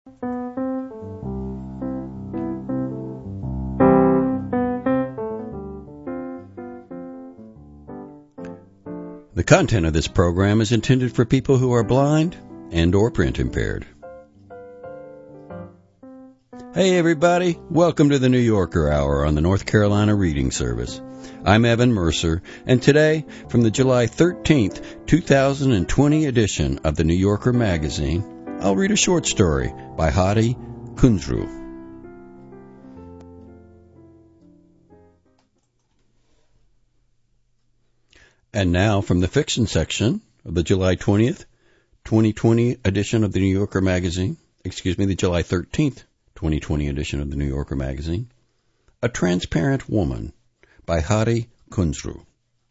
The content of this program is intended for people who are blind and or print impaired. Hey everybody, welcome to the New Yorker Hour on the North Carolina Reading Service. I'm Evan Mercer, and today, from the July 13th, 2020 edition of the New Yorker magazine, I'll read a short story by Hadi Kunzru. And now, from the fiction section of the July 20th, 2020 edition of the New Yorker magazine, the July 13th, 2020 edition of the New Yorker magazine, A Transparent Woman by Hadi Kunzru.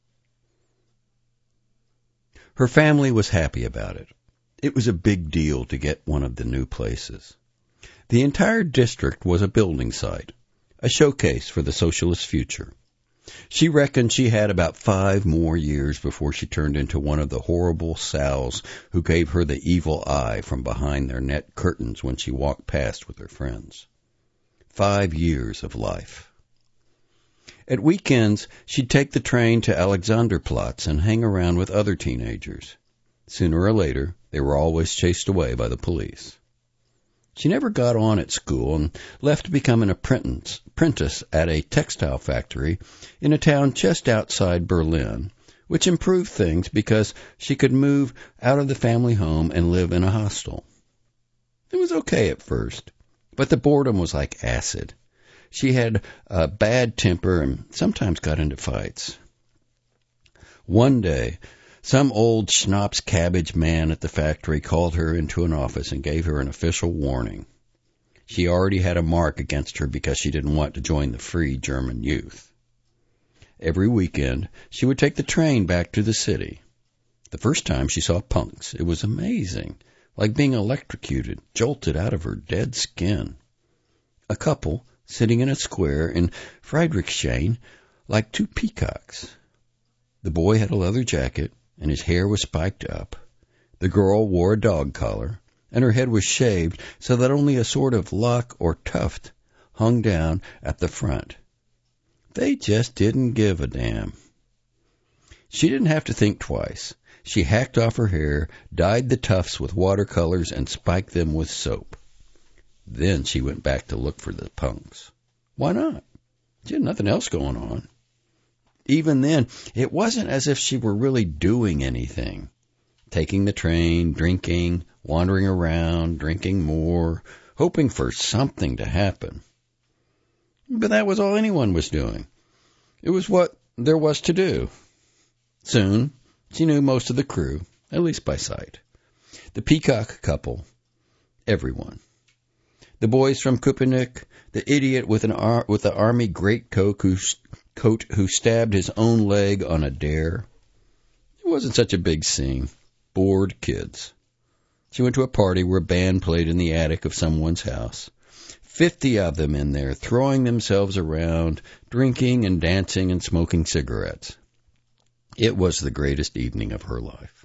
Her family was happy about it. It was a big deal to get one of the new places. The entire district was a building site, a showcase for the socialist future. She reckoned she had about 5 more years before she turned into one of the horrible sows who gave her the evil eye from behind their net curtains when she walked past with her friends. 5 years of life. At weekends, she'd take the train to Alexanderplatz and hang around with other teenagers. Sooner or later, they were always chased away by the police. She never got on at school and left to become an apprentice at a textile factory in a town just outside Berlin, which improved things because she could move out of the family home and live in a hostel. It was okay at first, but the boredom was like acid. She had a bad temper and sometimes got into fights. One day, some old schnapps cabbage man at the factory called her into an office and gave her an official warning. She already had a mark against her because she didn't want to join the Free German Youth. Every weekend, she would take the train back to the city. The first time she saw punks, it was amazing, like being electrocuted, jolted out of her dead skin. A couple, sitting in a square in Friedrichshain, like 2 peacocks. The boy had a leather jacket, and his hair was spiked up. The girl wore a dog collar, and her head was shaved so that only a sort of lock or tuft hung down at the front. They just didn't give a damn. She didn't have to think twice. She hacked off her hair, dyed the tufts with watercolors, and spiked them with soap. Then she went back to look for the punks. Why not? She had nothing else going on. Even then, it wasn't as if she were really doing anything. Taking the train, drinking, wandering around, drinking more, hoping for something to happen. But that was all anyone was doing. It was what there was to do. Soon, she knew most of the crew, at least by sight. The peacock couple, everyone. The boys from Köpenick, the idiot with the army greatcoat who stabbed his own leg on a dare. It wasn't such a big scene. Bored kids. She went to a party where a band played in the attic of someone's house. 50 of them in there, throwing themselves around, drinking and dancing and smoking cigarettes. It was the greatest evening of her life.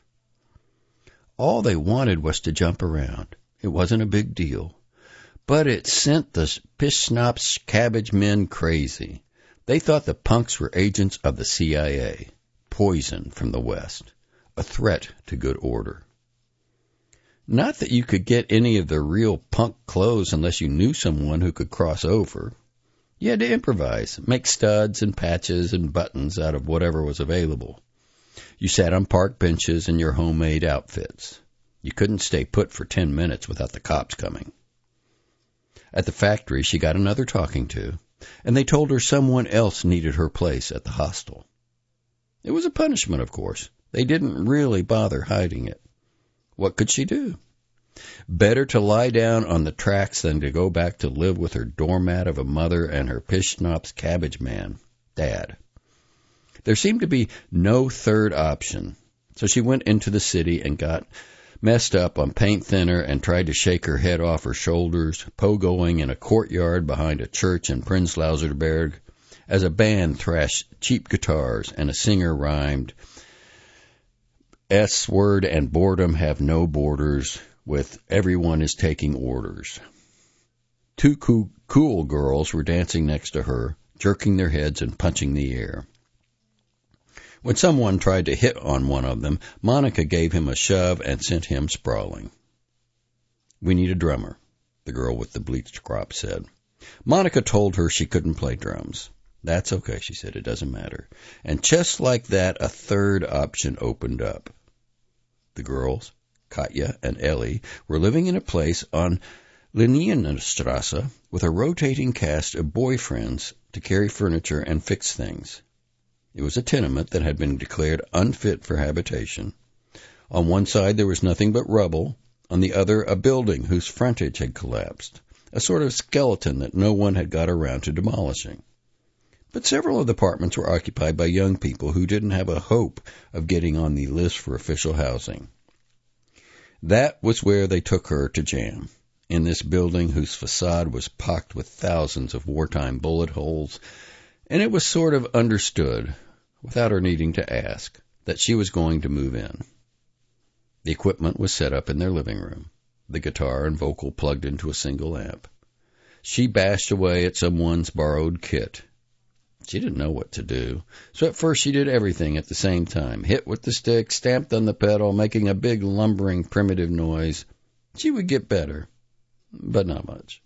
All they wanted was to jump around. It wasn't a big deal. But it sent the Pischnaps cabbage men crazy. They thought the punks were agents of the CIA, poison from the West, a threat to good order. Not that you could get any of the real punk clothes unless you knew someone who could cross over. You had to improvise, make studs and patches and buttons out of whatever was available. You sat on park benches in your homemade outfits. You couldn't stay put for 10 minutes without the cops coming. At the factory, she got another talking to, and they told her someone else needed her place at the hostel. It was a punishment, of course. They didn't really bother hiding it. What could she do? Better to lie down on the tracks than to go back to live with her doormat of a mother and her Pischnaps cabbage man, Dad. There seemed to be no third option, so she went into the city and got messed up on paint thinner and tried to shake her head off her shoulders, pogoing in a courtyard behind a church in Prenzlauerberg, as a band thrashed cheap guitars and a singer rhymed, S word and boredom have no borders, with "Everyone is Taking Orders." Two cool girls were dancing next to her, jerking their heads and punching the air. When someone tried to hit on one of them, Monica gave him a shove and sent him sprawling. "We need a drummer," the girl with the bleached crop said. Monica told her she couldn't play drums. "That's okay," she said. "It doesn't matter." And just like that, a third option opened up. The girls, Katja and Ellie, were living in a place on Linienstrasse with a rotating cast of boyfriends to carry furniture and fix things. It was a tenement that had been declared unfit for habitation. On one side there was nothing but rubble, on the other a building whose frontage had collapsed, a sort of skeleton that no one had got around to demolishing. But several of the apartments were occupied by young people who didn't have a hope of getting on the list for official housing. That was where they took her to jam, in this building whose facade was pocked with thousands of wartime bullet holes, and it was sort of understood, without her needing to ask, that she was going to move in. The equipment was set up in their living room, the guitar and vocal plugged into a single amp. She bashed away at someone's borrowed kit. She didn't know what to do, so at first she did everything at the same time, hit with the stick, stamped on the pedal, making a big lumbering primitive noise. She would get better, but not much.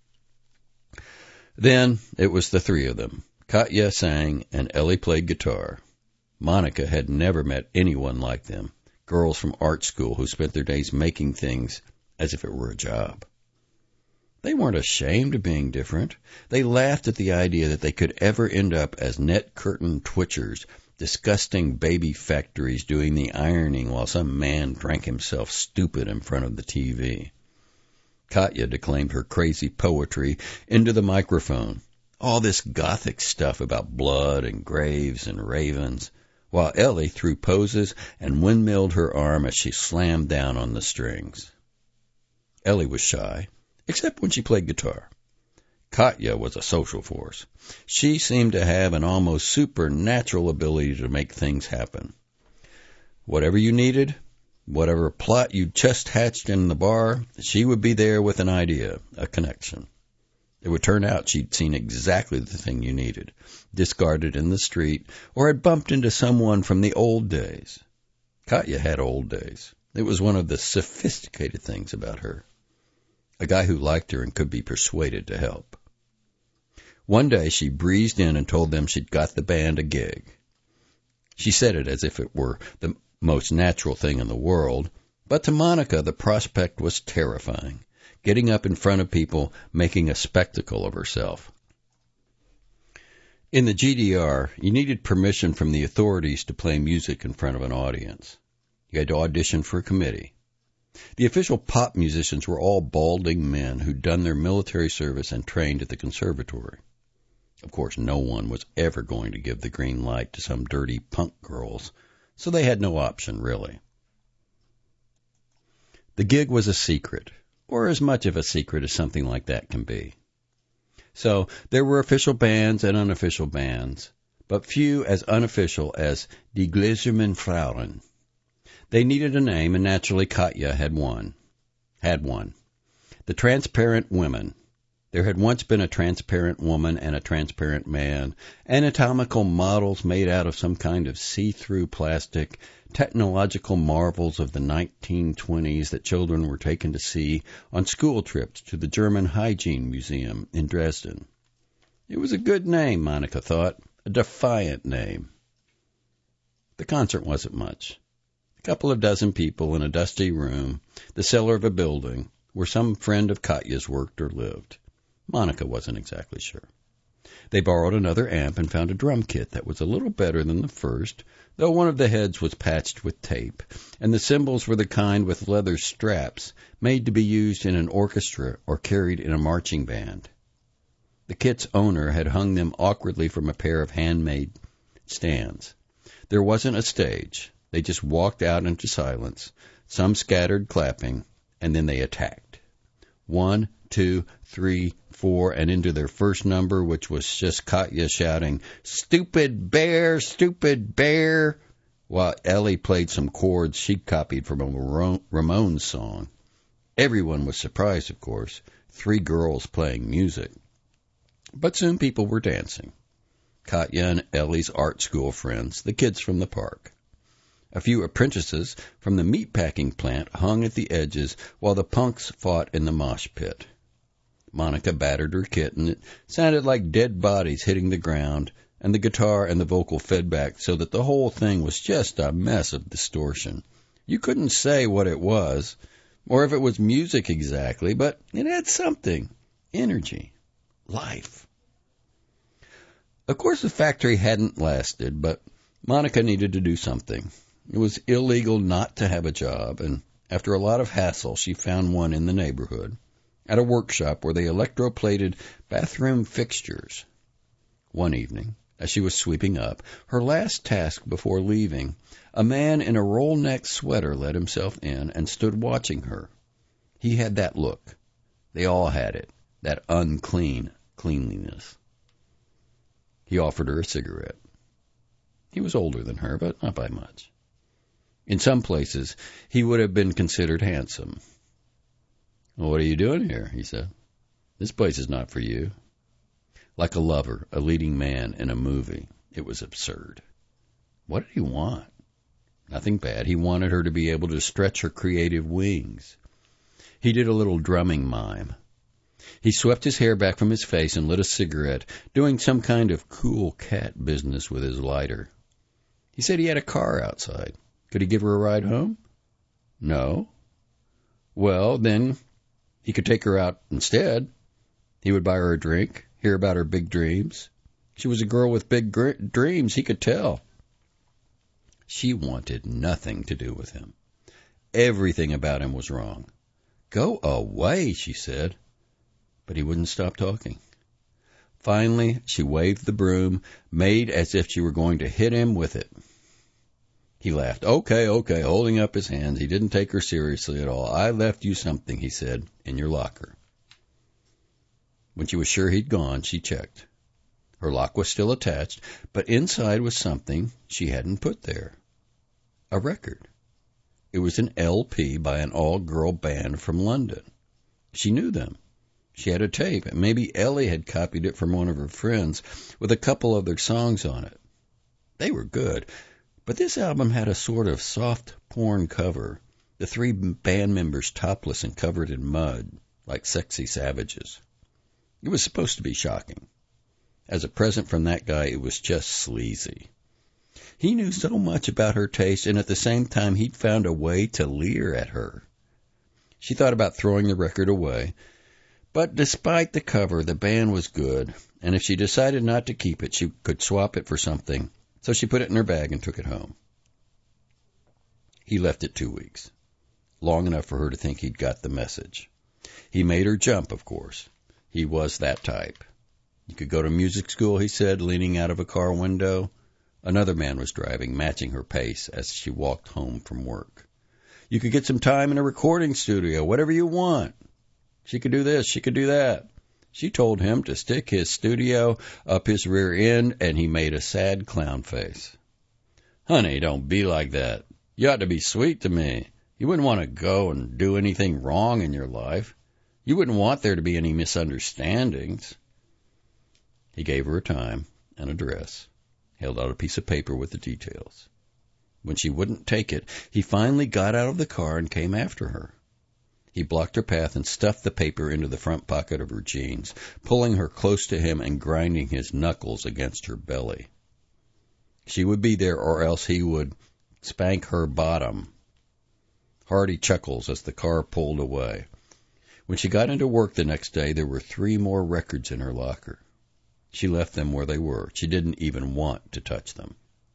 Then it was the three of them. Katja sang and Ellie played guitar. Monica had never met anyone like them, girls from art school who spent their days making things as if it were a job. They weren't ashamed of being different. They laughed at the idea that they could ever end up as net curtain twitchers, disgusting baby factories doing the ironing while some man drank himself stupid in front of the TV. Katja declaimed her crazy poetry into the microphone, all this gothic stuff about blood and graves and ravens, while Ellie threw poses and windmilled her arm as she slammed down on the strings. Ellie was shy, except when she played guitar. Katja was a social force. She seemed to have an almost supernatural ability to make things happen. Whatever you needed, whatever plot you just hatched in the bar, she would be there with an idea, a connection. It would turn out she'd seen exactly the thing you needed, discarded in the street, or had bumped into someone from the old days. Katja had old days. It was one of the sophisticated things about her. A guy who liked her and could be persuaded to help. One day she breezed in and told them she'd got the band a gig. She said it as if it were the most natural thing in the world, but to Monica the prospect was terrifying. Getting up in front of people, making a spectacle of herself. In the GDR, you needed permission from the authorities to play music in front of an audience. You had to audition for a committee. The official pop musicians were all balding men who'd done their military service and trained at the conservatory. Of course, no one was ever going to give the green light to some dirty punk girls, so they had no option, really. The gig was a secret, or as much of a secret as something like that can be. So there were official bands and unofficial bands, but few as unofficial as Die Gläsernen Frauen. They needed a name, and naturally Katja had one. The Transparent Women. There had once been a transparent woman and a transparent man, anatomical models made out of some kind of see-through plastic, technological marvels of the 1920s that children were taken to see on school trips to the German Hygiene Museum in Dresden. It was a good name, Monica thought, a defiant name. The concert wasn't much. A couple of dozen people in a dusty room, the cellar of a building, where some friend of Katja's worked or lived. Monica wasn't exactly sure. They borrowed another amp and found a drum kit that was a little better than the first, though one of the heads was patched with tape, and the cymbals were the kind with leather straps, made to be used in an orchestra or carried in a marching band. The kit's owner had hung them awkwardly from a pair of handmade stands. There wasn't a stage. They just walked out into silence, some scattered clapping, and then they attacked. 1, 2, 3, 4, and into their first number, which was just Katja shouting, "Stupid bear, stupid bear," while Ellie played some chords she'd copied from a Ramones song. Everyone was surprised, of course. 3 girls playing music. But soon people were dancing. Katya and Ellie's art school friends, the kids from the park. A few apprentices from the meatpacking plant hung at the edges while the punks fought in the mosh pit. Monica battered her kit, and it sounded like dead bodies hitting the ground, and the guitar and the vocal fed back so that the whole thing was just a mess of distortion. You couldn't say what it was, or if it was music exactly, but it had something. Energy. Life. Of course, the factory hadn't lasted, but Monica needed to do something. It was illegal not to have a job, and after a lot of hassle, she found one in the neighborhood, at a workshop where they electroplated bathroom fixtures. One evening, as she was sweeping up, her last task before leaving, a man in a roll-neck sweater let himself in and stood watching her. He had that look. They all had it, that unclean cleanliness. He offered her a cigarette. He was older than her, but not by much. In some places, he would have been considered handsome. "Well, what are you doing here?" he said. "This place is not for you." Like a lover, a leading man in a movie, it was absurd. What did he want? Nothing bad. He wanted her to be able to stretch her creative wings. He did a little drumming mime. He swept his hair back from his face and lit a cigarette, doing some kind of cool cat business with his lighter. He said he had a car outside. Could he give her a ride home? No. Well, then he could take her out instead. He would buy her a drink, hear about her big dreams. She was a girl with big dreams, he could tell. She wanted nothing to do with him. Everything about him was wrong. "Go away," she said. But he wouldn't stop talking. Finally, she waved the broom, made as if she were going to hit him with it. He laughed. Okay, holding up his hands. He didn't take her seriously at all. "I left you something," he said, "in your locker." When she was sure he'd gone, she checked. Her lock was still attached, but inside was something she hadn't put there. A record. It was an LP by an all-girl band from London. She knew them. She had a tape, and maybe Ellie had copied it from one of her friends with a couple of their songs on it. They were good, but this album had a sort of soft porn cover, the 3 band members topless and covered in mud, like sexy savages. It was supposed to be shocking. As a present from that guy, it was just sleazy. He knew so much about her taste, and at the same time he'd found a way to leer at her. She thought about throwing the record away, but despite the cover, the band was good, and if she decided not to keep it, she could swap it for something, so she put it in her bag and took it home. He left it 2 weeks, long enough for her to think he'd got the message. He made her jump, of course. He was that type. You could go to music school, he said, leaning out of a car window. Another man was driving, matching her pace as she walked home from work. You could get some time in a recording studio, whatever you want. She could do this, she could do that. She told him to stick his studio up his rear end, and he made a sad clown face. "Honey, don't be like that. You ought to be sweet to me. You wouldn't want to go and do anything wrong in your life. You wouldn't want there to be any misunderstandings." He gave her a time, an address, held out a piece of paper with the details. When she wouldn't take it, he finally got out of the car and came after her. He blocked her path and stuffed the paper into the front pocket of her jeans, pulling her close to him and grinding his knuckles against her belly. She would be there, or else he would spank her bottom. Hardy chuckles as the car pulled away. When she got into work the next day, there were 3 more records in her locker. She left them where they were. She didn't even want to touch them.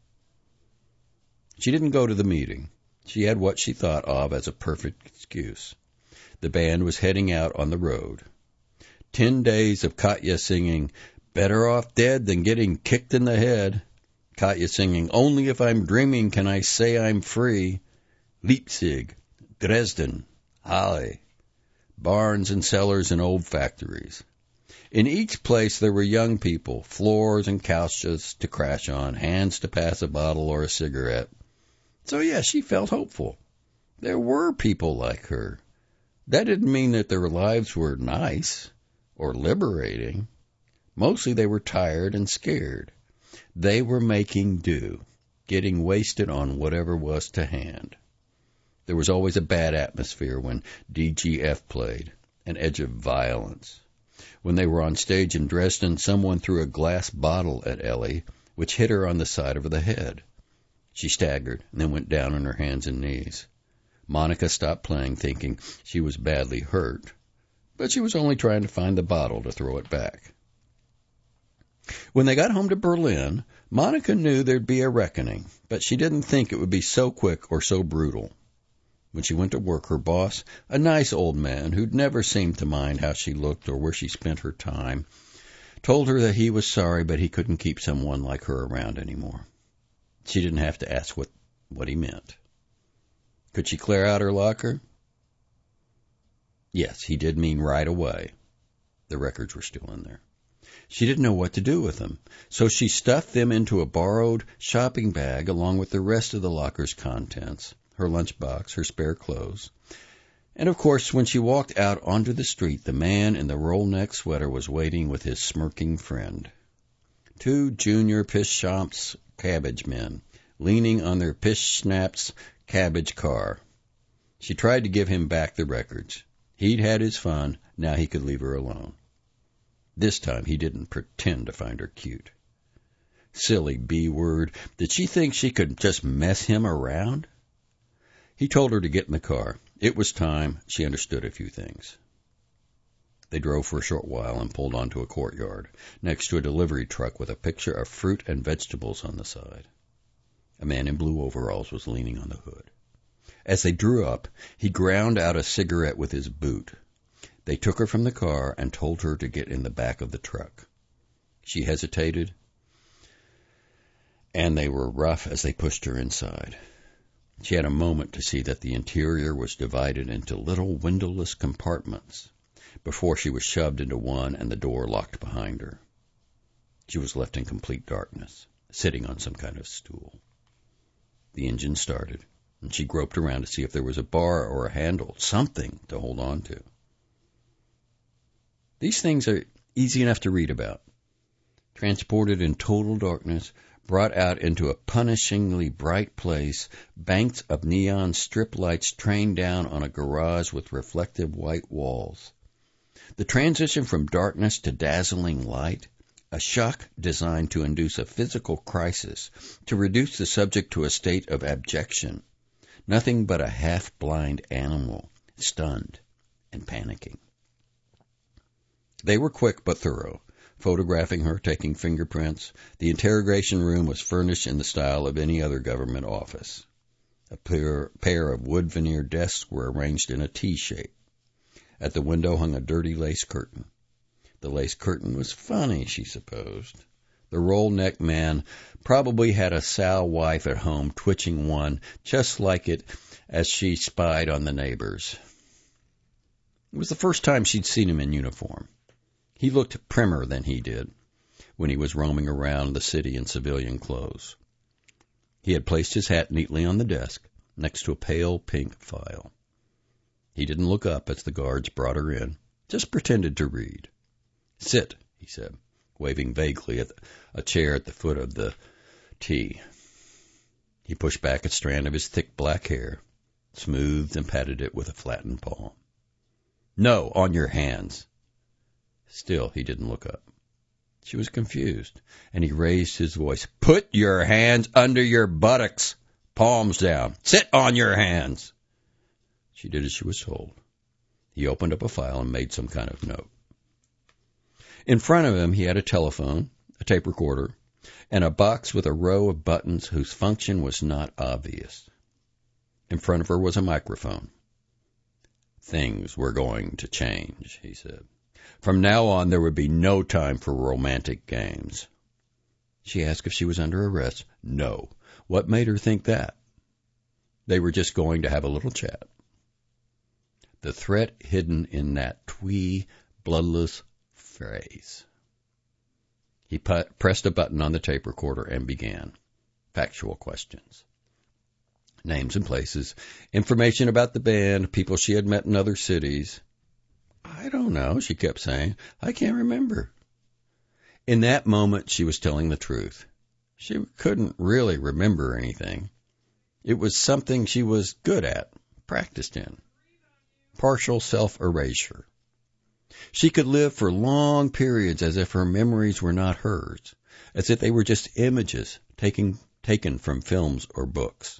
She didn't go to the meeting. She had what she thought of as a perfect excuse. The band was heading out on the road. 10 days of Katya singing, "Better off dead than getting kicked in the head." Katya singing, "Only if I'm dreaming can I say I'm free." Leipzig, Dresden, Halle, barns and cellars and old factories. In each place there were young people, floors and couches to crash on, hands to pass a bottle or a cigarette. So, yes, she felt hopeful. There were people like her. That didn't mean that their lives were nice or liberating. Mostly they were tired and scared. They were making do, getting wasted on whatever was to hand. There was always a bad atmosphere when DGF played, an edge of violence. When they were on stage in Dresden, someone threw a glass bottle at Ellie, which hit her on the side of the head. She staggered and then went down on her hands and knees. Monica stopped playing, thinking she was badly hurt, but she was only trying to find the bottle to throw it back. When they got home to Berlin, Monica knew there'd be a reckoning, but she didn't think it would be so quick or so brutal. When she went to work, her boss, a nice old man who'd never seemed to mind how she looked or where she spent her time, told her that he was sorry, but he couldn't keep someone like her around anymore. She didn't have to ask what he meant. Could she clear out her locker? Yes, he did mean right away. The records were still in there. She didn't know what to do with them, so she stuffed them into a borrowed shopping bag along with the rest of the locker's contents, her lunchbox, her spare clothes. And, of course, when she walked out onto the street, the man in the roll-neck sweater was waiting with his smirking friend. 2 junior Pischamps cabbage men, leaning on their Pischnaps cabbage car. She tried to give him back the records. He'd had his fun, now he could leave her alone. This time he didn't pretend to find her cute. Silly B-word, did she think she could just mess him around? He told her to get in the car. It was time. She understood a few things. They drove for a short while and pulled onto a courtyard, next to a delivery truck with a picture of fruit and vegetables on the side. A man in blue overalls was leaning on the hood. As they drew up, he ground out a cigarette with his boot. They took her from the car and told her to get in the back of the truck. She hesitated, and they were rough as they pushed her inside. She had a moment to see that the interior was divided into little windowless compartments before she was shoved into one and the door locked behind her. She was left in complete darkness, sitting on some kind of stool. The engine started, and she groped around to see if there was a bar or a handle, something to hold on to. These things are easy enough to read about. Transported in total darkness, brought out into a punishingly bright place, banks of neon strip lights trained down on a garage with reflective white walls. The transition from darkness to dazzling light, a shock designed to induce a physical crisis, to reduce the subject to a state of abjection. Nothing but a half-blind animal, stunned and panicking. They were quick but thorough, photographing her, taking fingerprints. The interrogation room was furnished in the style of any other government office. A pair of wood veneer desks were arranged in a T shape. At the window hung a dirty lace curtain. The lace curtain was funny, she supposed. The roll-neck man probably had a sow wife at home twitching one just like it as she spied on the neighbors. It was the first time she'd seen him in uniform. He looked primmer than he did when he was roaming around the city in civilian clothes. He had placed his hat neatly on the desk next to a pale pink file. He didn't look up as the guards brought her in, just pretended to read. "Sit," he said, waving vaguely at a chair at the foot of the T. He pushed back a strand of his thick black hair, smoothed and patted it with a flattened palm. "No, on your hands." Still, he didn't look up. She was confused, and he raised his voice. "Put your hands under your buttocks, palms down. Sit on your hands." She did as she was told. He opened up a file and made some kind of note. In front of him, he had a telephone, a tape recorder, and a box with a row of buttons whose function was not obvious. In front of her was a microphone. "Things were going to change," he said. "From now on, there would be no time for romantic games." She asked if she was under arrest. No. What made her think that? They were just going to have a little chat. The threat hidden in that twee, bloodless phrase. He pressed a button on the tape recorder and began. Factual questions. names and places, information about the band, people she had met in other cities. I don't know, she kept saying. I can't remember. In that moment, she was telling the truth. She couldn't really remember anything. It was something she was good at, practiced in. Partial self-erasure. She could live for long periods as if her memories were not hers, as if they were just images taken from films or books.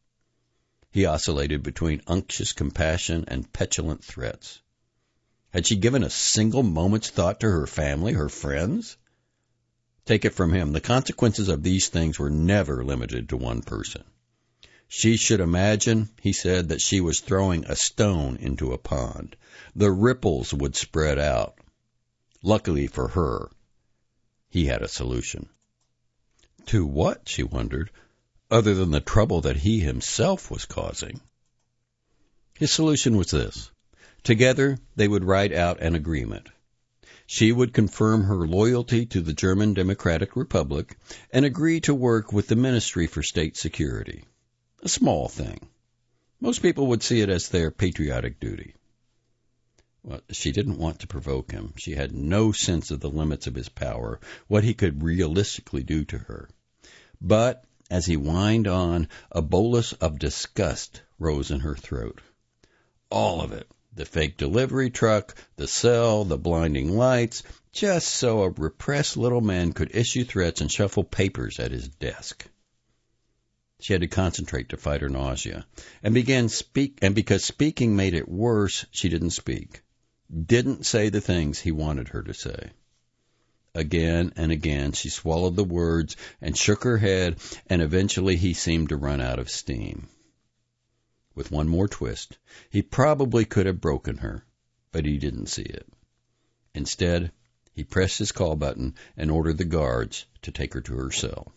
He oscillated between unctuous compassion and petulant threats. Had she given a single moment's thought to her family, her friends? Take it from him, the consequences of these things were never limited to one person. She should imagine, he said, that she was throwing a stone into a pond. The ripples would spread out. Luckily for her, he had a solution. To what, she wondered, other than the trouble that he himself was causing? His solution was this. Together, they would write out an agreement. She would confirm her loyalty to the German Democratic Republic and agree to work with the Ministry for State Security. A small thing. Most people would see it as their patriotic duty. Well, she didn't want to provoke him. She had no sense of the limits of his power, what he could realistically do to her. But as he whined on, a bolus of disgust rose in her throat. All of it. The fake delivery truck, the cell, the blinding lights, just so a repressed little man could issue threats and shuffle papers at his desk. She had to concentrate to fight her nausea, and because speaking made it worse, she didn't speak. Didn't say the things he wanted her to say. Again and again she swallowed the words and shook her head, and eventually he seemed to run out of steam. With one more twist, he probably could have broken her, but he didn't see it. Instead, he pressed his call button and ordered the guards to take her to her cell.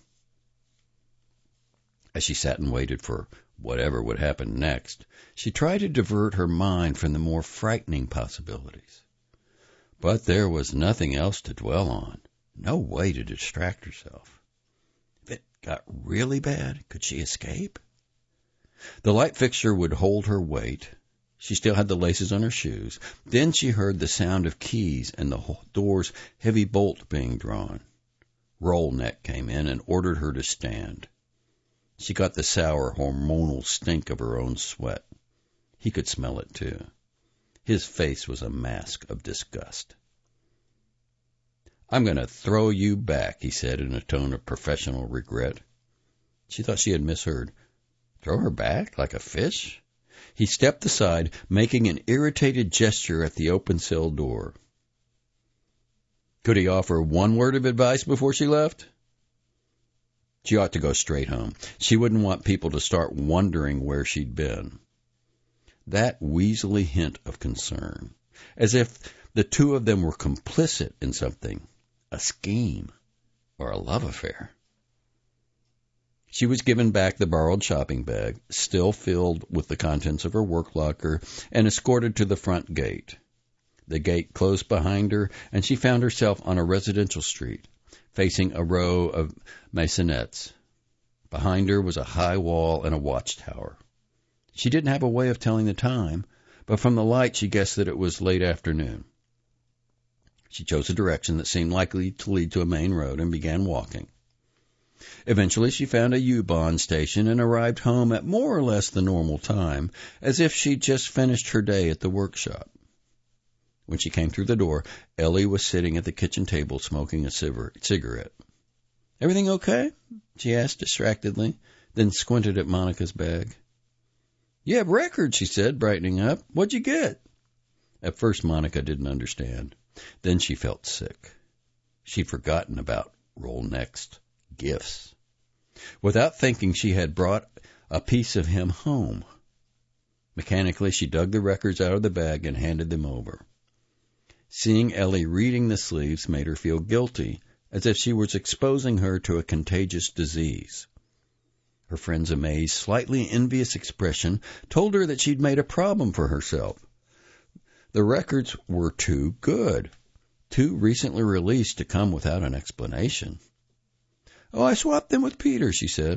As she sat and waited for whatever would happen next, she tried to divert her mind from the more frightening possibilities. But there was nothing else to dwell on, no way to distract herself. If it got really bad, could she escape? The light fixture would hold her weight. She still had the laces on her shoes. Then she heard the sound of keys and the door's heavy bolt being drawn. Rollneck came in and ordered her to stand. She got the sour, hormonal stink of her own sweat. He could smell it, too. His face was a mask of disgust. "I'm going to throw you back," he said in a tone of professional regret. She thought she had misheard. Throw her back like a fish? He stepped aside, making an irritated gesture at the open cell door. Could he offer one word of advice before she left? She ought to go straight home. She wouldn't want people to start wondering where she'd been. That weaselly hint of concern, as if the two of them were complicit in something, a scheme, or a love affair. She was given back the borrowed shopping bag, still filled with the contents of her work locker, and escorted to the front gate. The gate closed behind her, and she found herself on a residential street, facing a row of maisonettes. Behind her was a high wall and a watchtower. She didn't have a way of telling the time, but from the light she guessed that it was late afternoon. She chose a direction that seemed likely to lead to a main road and began walking. Eventually she found a U-Bahn station and arrived home at more or less the normal time, as if she'd just finished her day at the workshop. When she came through the door, Ellie was sitting at the kitchen table smoking a cigarette. "Everything okay?" she asked distractedly, then squinted at Monica's bag. "You have records," she said, brightening up. "What'd you get?" At first Monica didn't understand. Then she felt sick. She'd forgotten about Rollneck's gifts. Without thinking, she had brought a piece of him home. Mechanically, she dug the records out of the bag and handed them over. Seeing Ellie reading the sleeves made her feel guilty, as if she was exposing her to a contagious disease. Her friend's amazed, slightly envious expression told her that she'd made a problem for herself. The records were too good, too recently released to come without an explanation. "Oh, I swapped them with Peter," she said.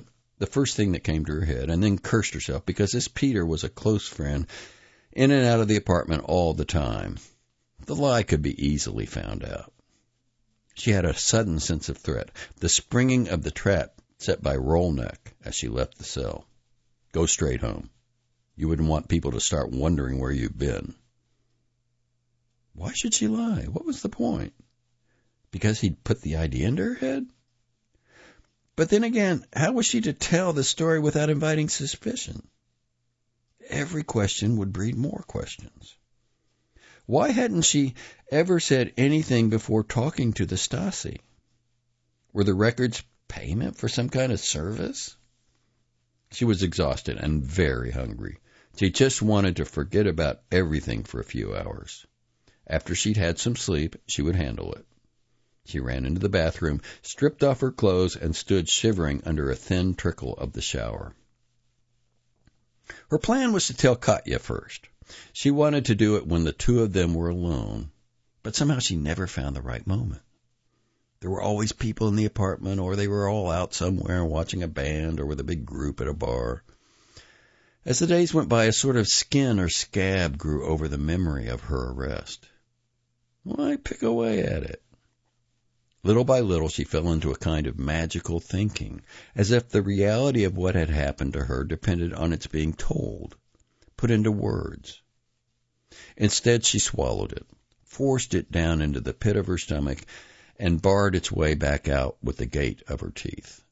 the first thing that came to her head, and then cursed herself because this Peter was a close friend, in and out of the apartment all the time. The lie could be easily found out. She had a sudden sense of threat, the springing of the trap set by Rolneck as she left the cell. Go straight home. You wouldn't want people to start wondering where you've been. Why should she lie? What was the point? Because he'd put the idea into her head? But then again, how was she to tell the story without inviting suspicion? Every question would breed more questions. Why hadn't she ever said anything before talking to the Stasi? Were the records payment for some kind of service? She was exhausted and very hungry. She just wanted to forget about everything for a few hours. After she'd had some sleep, she would handle it. She ran into the bathroom, stripped off her clothes, and stood shivering under a thin trickle of the shower. Her plan was to tell Katya first. She wanted to do it when the two of them were alone, but somehow she never found the right moment. There were always people in the apartment, or they were all out somewhere watching a band or with a big group at a bar. As the days went by, a sort of skin or scab grew over the memory of her arrest. Why pick away at it? Little by little, she fell into a kind of magical thinking, as if the reality of what had happened to her depended on its being told, put into words. Instead, she swallowed it, forced it down into the pit of her stomach, and barred its way back out with the gate of her teeth.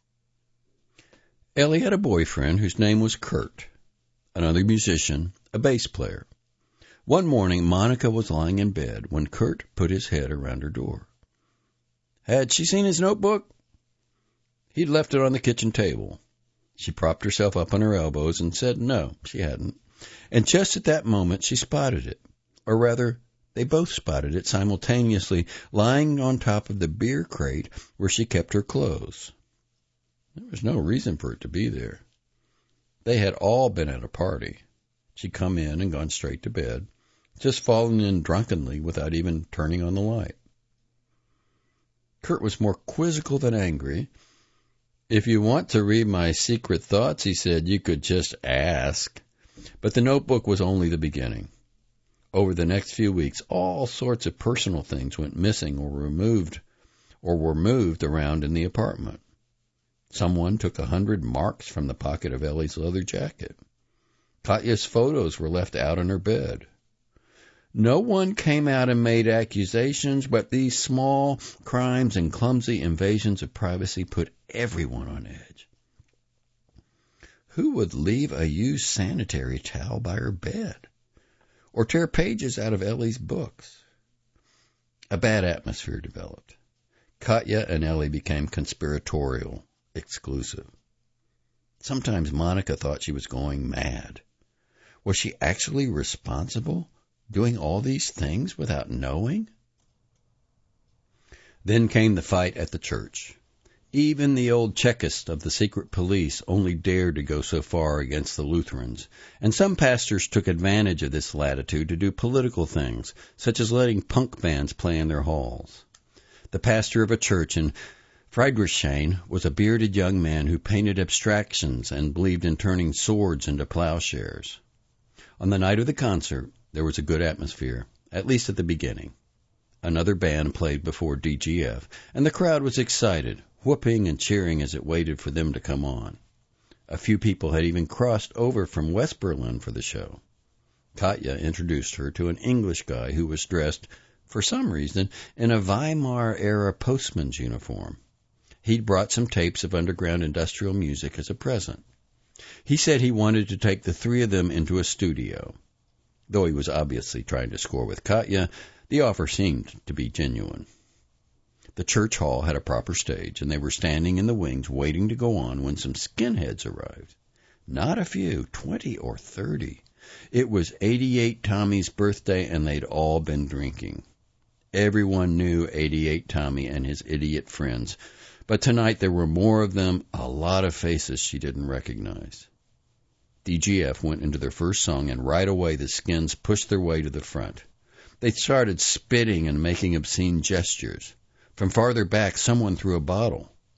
Ellie had a boyfriend whose name was Kurt, another musician, a bass player. One morning, Monica was lying in bed when Kurt put his head around her door. Had she seen his notebook? He'd left it on the kitchen table. She propped herself up on her elbows and said no, she hadn't. And just at that moment, she spotted it. Or rather, they both spotted it simultaneously, lying on top of the beer crate where she kept her clothes. There was no reason for it to be there. They had all been at a party. She'd come in and gone straight to bed, just fallen in drunkenly without even turning on the light. Kurt was more quizzical than angry. If you want to read my secret thoughts, he said, you could just ask. But the notebook was only the beginning. Over the next few weeks, all sorts of personal things went missing or were moved around in the apartment. Someone took 100 marks from the pocket of Ellie's leather jacket. Katya's photos were left out on her bed. No one came out and made accusations, but these small crimes and clumsy invasions of privacy put everyone on edge. Who would leave a used sanitary towel by her bed? Or tear pages out of Ellie's books? A bad atmosphere developed. Katya and Ellie became conspiratorial, exclusive. Sometimes Monica thought she was going mad. Was she actually responsible, doing all these things without knowing? Then came the fight at the church. Even the old Chekist of the secret police only dared to go so far against the Lutherans, and some pastors took advantage of this latitude to do political things, such as letting punk bands play in their halls. The pastor of a church in Friedrichshain was a bearded young man who painted abstractions and believed in turning swords into plowshares. On the night of the concert, there was a good atmosphere, at least at the beginning. Another band played before DGF, and the crowd was excited, whooping and cheering as it waited for them to come on. A few people had even crossed over from West Berlin for the show. Katya introduced her to an English guy who was dressed, for some reason, in a Weimar-era postman's uniform. He'd brought some tapes of underground industrial music as a present. He said he wanted to take the three of them into a studio. Though he was obviously trying to score with Katya, the offer seemed to be genuine. The church hall had a proper stage, and they were standing in the wings waiting to go on when some skinheads arrived. Not a few, 20 or 30. It was 88 Tommy's birthday, and they'd all been drinking. Everyone knew 88 Tommy and his idiot friends, but tonight there were more of them, a lot of faces she didn't recognize. DGF went into their first song, and right away the skins pushed their way to the front. They started spitting and making obscene gestures. From farther back, someone threw a bottle.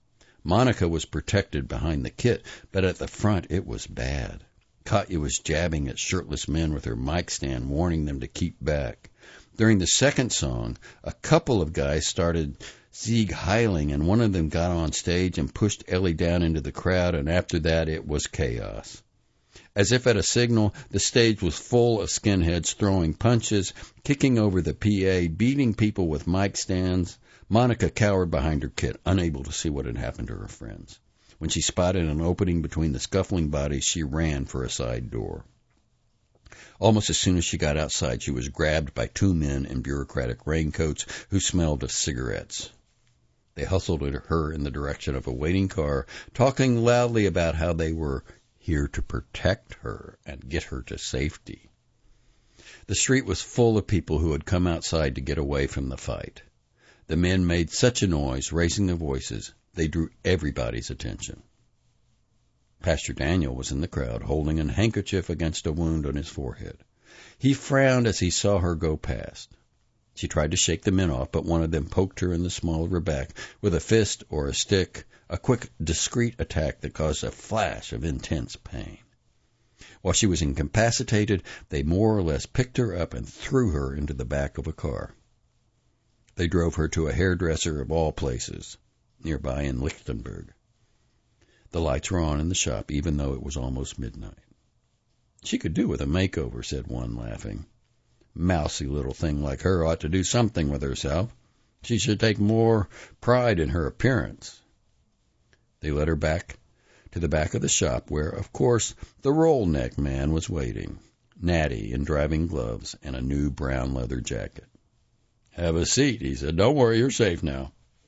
Monica was protected behind the kit, but at the front it was bad. Katya was jabbing at shirtless men with her mic stand, warning them to keep back. During the second song, a couple of guys started Sieg Heiling, and one of them got on stage and pushed Ellie down into the crowd, and after that it was chaos. As if at a signal, the stage was full of skinheads throwing punches, kicking over the PA, beating people with mic stands. Monica cowered behind her kit, unable to see what had happened to her friends. When she spotted an opening between the scuffling bodies, she ran for a side door. Almost as soon as she got outside, she was grabbed by two men in bureaucratic raincoats who smelled of cigarettes. They hustled her in the direction of a waiting car, talking loudly about how they were here to protect her and get her to safety. The street was full of people who had come outside to get away from the fight. The men made such a noise, raising their voices, they drew everybody's attention. Pastor Daniel was in the crowd, holding a handkerchief against a wound on his forehead. He frowned as he saw her go past. She tried to shake the men off, but one of them poked her in the small of her back with a fist or a stick, a quick, discreet attack that caused a flash of intense pain. While she was incapacitated, they more or less picked her up and threw her into the back of a car. They drove her to a hairdresser of all places, nearby in Lichtenberg. The lights were on in the shop, even though it was almost midnight. She could do with a makeover, said one, laughing. Mousy little thing like her ought to do something with herself. She should take more pride in her appearance. They led her back to the back of the shop where, of course, the roll-neck man was waiting, natty in driving gloves and a new brown leather jacket. Have a seat, he said. Don't worry, you're safe now.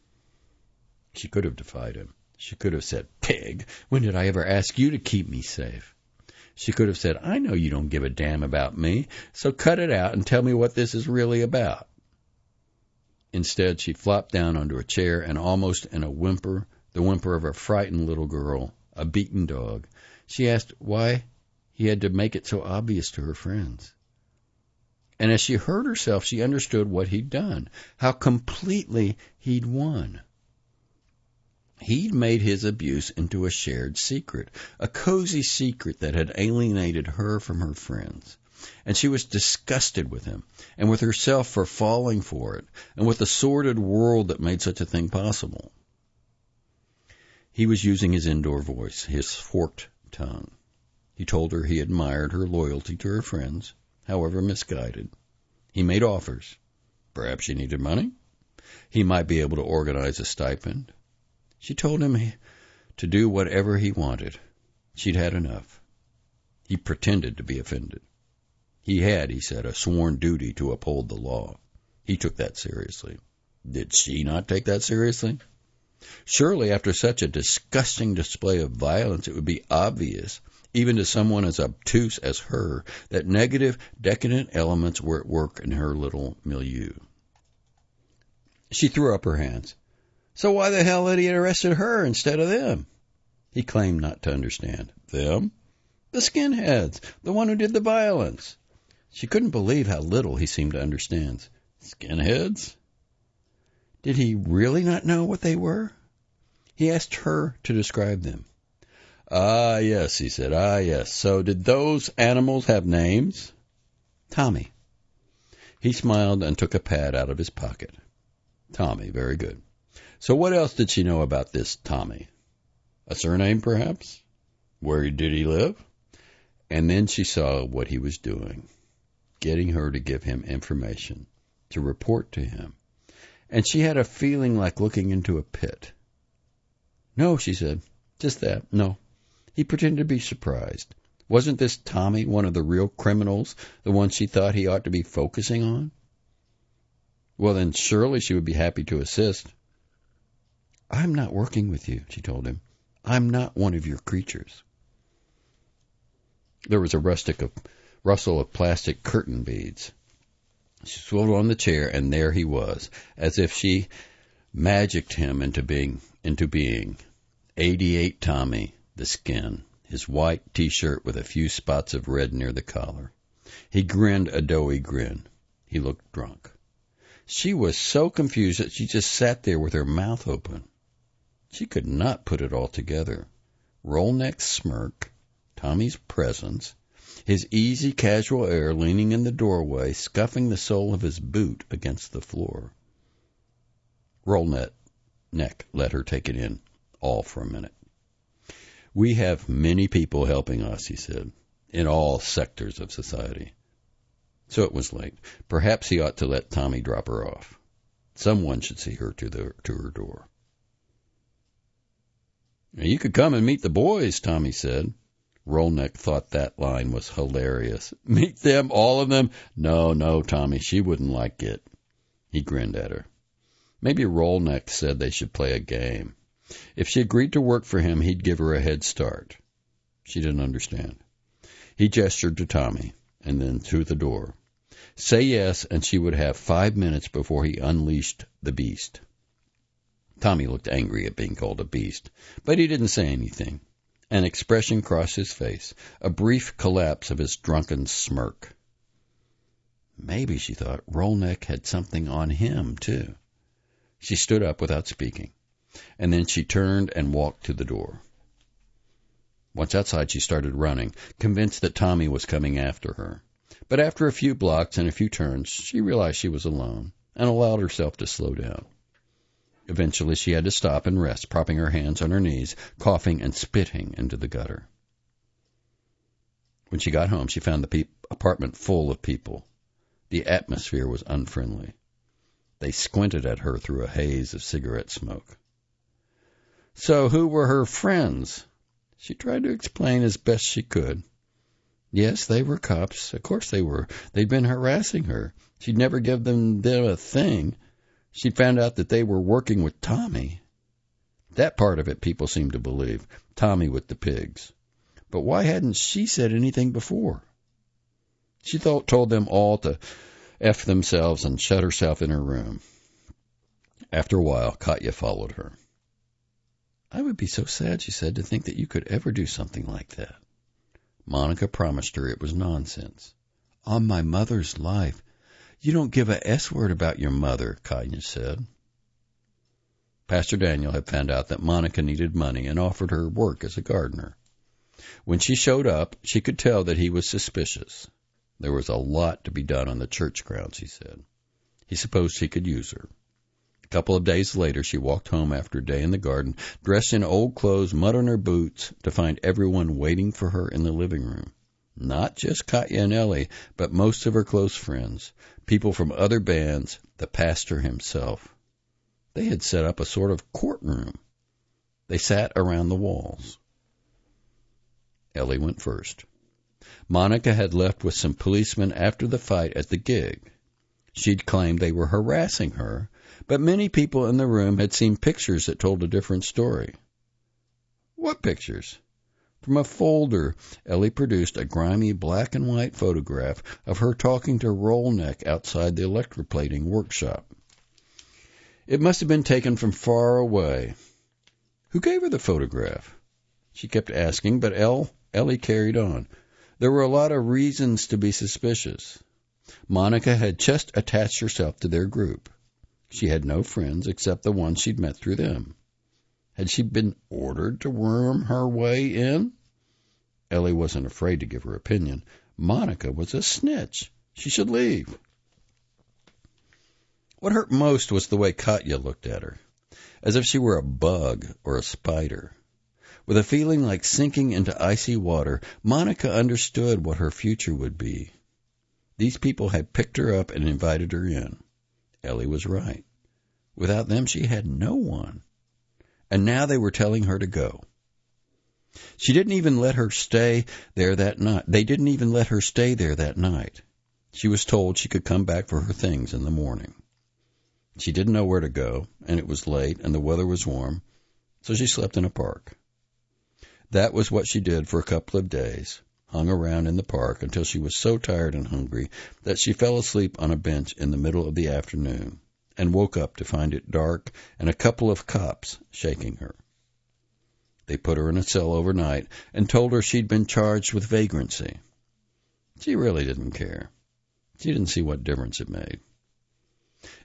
She could have defied him. She could have said, Pig, when did I ever ask you to keep me safe? She could have said, I know you don't give a damn about me, so cut it out and tell me what this is really about. Instead, she flopped down onto a chair and almost in a whimper, the whimper of a frightened little girl, a beaten dog, she asked why he had to make it so obvious to her friends. And as she heard herself, she understood what he'd done, how completely he'd won. He'd made his abuse into a shared secret, a cozy secret that had alienated her from her friends. And she was disgusted with him, and with herself for falling for it, and with the sordid world that made such a thing possible. He was using his indoor voice, his forked tongue. He told her he admired her loyalty to her friends, however misguided. He made offers. Perhaps she needed money. He might be able to organize a stipend. She told him to do whatever he wanted. She'd had enough. He pretended to be offended. He had, he said, a sworn duty to uphold the law. He took that seriously. Did she not take that seriously? Surely, after such a disgusting display of violence, it would be obvious, even to someone as obtuse as her, that negative, decadent elements were at work in her little milieu. She threw up her hands. So why the hell had he arrested her instead of them? He claimed not to understand. Them? The skinheads, the one who did the violence. She couldn't believe how little he seemed to understand. Skinheads? Did he really not know what they were? He asked her to describe them. Ah, yes, he said, ah, yes. So did those animals have names? Tommy. He smiled and took a pad out of his pocket. Tommy, very good. So what else did she know about this Tommy? A surname, perhaps? Where did he live? And then she saw what he was doing, getting her to give him information, to report to him. And she had a feeling like looking into a pit. No, she said, just that, no. He pretended to be surprised. Wasn't this Tommy one of the real criminals, the one she thought he ought to be focusing on? Well, then surely she would be happy to assist. I'm not working with you, she told him. I'm not one of your creatures. There was a rustle of plastic curtain beads. She swiveled on the chair, and there he was, as if she magicked him into being. 88 Tommy, the skin, his white T-shirt with a few spots of red near the collar. He grinned a doughy grin. He looked drunk. She was so confused that she just sat there with her mouth open. She could not put it all together. Rollneck's smirk, Tommy's presence, his easy, casual air leaning in the doorway, scuffing the sole of his boot against the floor. Rollneck let her take it in all for a minute. We have many people helping us, he said, in all sectors of society. So it was late. Perhaps he ought to let Tommy drop her off. Someone should see her to her door. You could come and meet the boys, Tommy said. Rollneck thought that line was hilarious. Meet them, all of them? No, Tommy, she wouldn't like it. He grinned at her. Maybe Rollneck said they should play a game. If she agreed to work for him, he'd give her a head start. She didn't understand. He gestured to Tommy, and then to the door. Say yes, and she would have 5 minutes before he unleashed the beast. Tommy looked angry at being called a beast, but he didn't say anything. An expression crossed his face, a brief collapse of his drunken smirk. Maybe, she thought, Rollneck had something on him, too. She stood up without speaking, and then she turned and walked to the door. Once outside, she started running, convinced that Tommy was coming after her. But after a few blocks and a few turns, she realized she was alone and allowed herself to slow down. Eventually, she had to stop and rest, propping her hands on her knees, coughing and spitting into the gutter. When she got home, she found the apartment full of people. The atmosphere was unfriendly. They squinted at her through a haze of cigarette smoke. So who were her friends? She tried to explain as best she could. Yes, they were cops. Of course they were. They'd been harassing her. She'd never give them a thing. She'd found out that they were working with Tommy. That part of it people seemed to believe. Tommy with the pigs. But why hadn't she said anything before? She told them all to F themselves and shut herself in her room. After a while, Katya followed her. I would be so sad, she said, to think that you could ever do something like that. Monica promised her it was nonsense. On my mother's life. You don't give a S-word about your mother, Katya said. Pastor Daniel had found out that Monica needed money and offered her work as a gardener. When she showed up, she could tell that he was suspicious. There was a lot to be done on the church grounds, he said. He supposed he could use her. A couple of days later, she walked home after a day in the garden, dressed in old clothes, mud on her boots, to find everyone waiting for her in the living room. Not just Katya and Ellie, but most of her close friends, people from other bands, the pastor himself. They had set up a sort of courtroom. They sat around the walls. Ellie went first. Monica had left with some policemen after the fight at the gig. She'd claimed they were harassing her, but many people in the room had seen pictures that told a different story. What pictures? From a folder, Ellie produced a grimy black and white photograph of her talking to Rollneck outside the electroplating workshop. It must have been taken from far away. Who gave her the photograph? She kept asking, but Ellie carried on. There were a lot of reasons to be suspicious. Monica had just attached herself to their group. She had no friends except the ones she'd met through them. Had she been ordered to worm her way in? Ellie wasn't afraid to give her opinion. Monica was a snitch. She should leave. What hurt most was the way Katya looked at her, as if she were a bug or a spider. With a feeling like sinking into icy water, Monica understood what her future would be. These people had picked her up and invited her in. Ellie was right. Without them, she had no one. And now they were telling her to go. She didn't even let her stay there that night. They didn't even let her stay there that night. She was told she could come back for her things in the morning. She didn't know where to go, and it was late, and the weather was warm, so she slept in a park. That was what she did for a couple of days, hung around in the park until she was so tired and hungry that she fell asleep on a bench in the middle of the afternoon and woke up to find it dark and a couple of cops shaking her. They put her in a cell overnight and told her she'd been charged with vagrancy. She really didn't care. She didn't see what difference it made.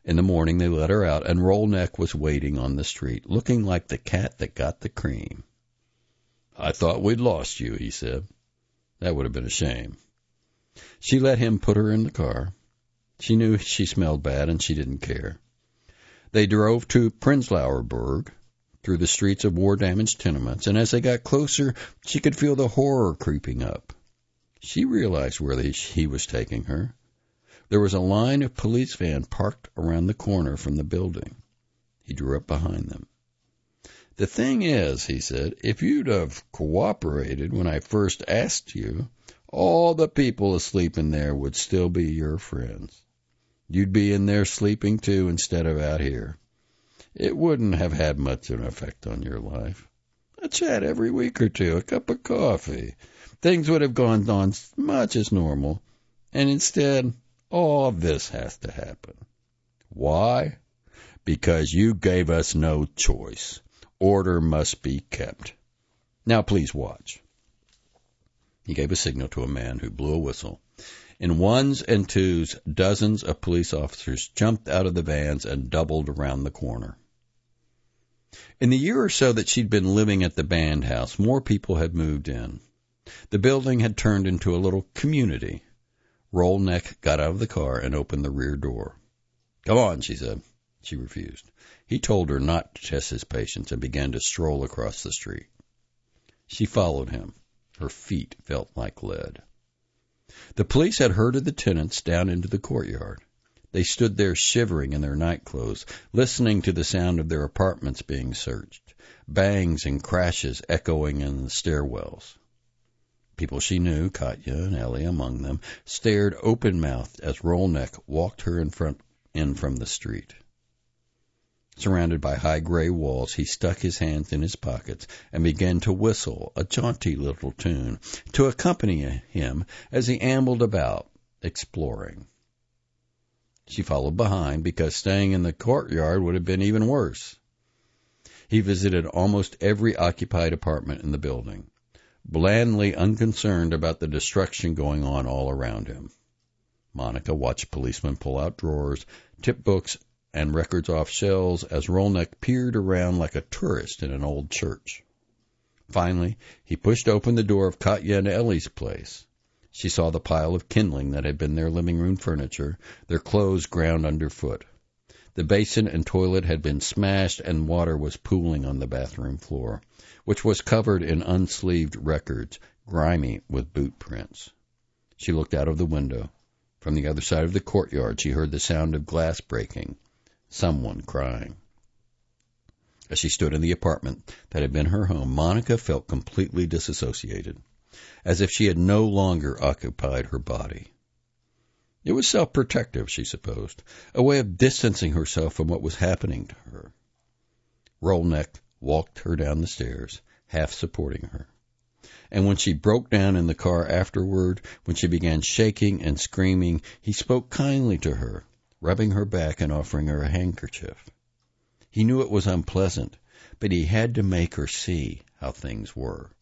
In the morning they let her out, and Rollneck was waiting on the street, looking like the cat that got the cream. "I thought we'd lost you," he said. "That would have been a shame." She let him put her in the car. She knew she smelled bad, and she didn't care. They drove to Prenzlauer Berg, through the streets of war-damaged tenements, and as they got closer, she could feel the horror creeping up. She realized where he was taking her. There was a line of police vans parked around the corner from the building. He drew up behind them. "The thing is," he said, "if you'd have cooperated when I first asked you, all the people asleep in there would still be your friends. You'd be in there sleeping too instead of out here. It wouldn't have had much of an effect on your life. A chat every week or two, a cup of coffee. Things would have gone on much as normal. And instead, all of this has to happen. Why? Because you gave us no choice. Order must be kept. Now please watch." He gave a signal to a man who blew a whistle. In ones and twos, dozens of police officers jumped out of the vans and doubled around the corner. In the year or so that she'd been living at the band house, more people had moved in. The building had turned into a little community. Rollneck got out of the car and opened the rear door. "Come on," she said. She refused. He told her not to test his patience and began to stroll across the street. She followed him. Her feet felt like lead. The police had herded the tenants down into the courtyard. They stood there shivering in their nightclothes, listening to the sound of their apartments being searched, bangs and crashes echoing in the stairwells. People she knew, Katya and Ellie among them, stared open-mouthed as Rollneck walked her in from the street. Surrounded by high gray walls, he stuck his hands in his pockets and began to whistle a jaunty little tune to accompany him as he ambled about, exploring. She followed behind because staying in the courtyard would have been even worse. He visited almost every occupied apartment in the building, blandly unconcerned about the destruction going on all around him. Monica watched policemen pull out drawers, tip books, and records off shelves as Rollneck peered around like a tourist in an old church. Finally, he pushed open the door of Katya and Ellie's place. She saw the pile of kindling that had been their living room furniture, their clothes ground underfoot. The basin and toilet had been smashed, and water was pooling on the bathroom floor, which was covered in unsleeved records, grimy with boot prints. She looked out of the window. From the other side of the courtyard, she heard the sound of glass breaking. Someone crying. As she stood in the apartment that had been her home, Monica felt completely disassociated, as if she had no longer occupied her body. It was self-protective, she supposed, a way of distancing herself from what was happening to her. Rollneck walked her down the stairs, half supporting her. And when she broke down in the car afterward, when she began shaking and screaming, he spoke kindly to her, rubbing her back and offering her a handkerchief. He knew it was unpleasant, but he had to make her see how things were.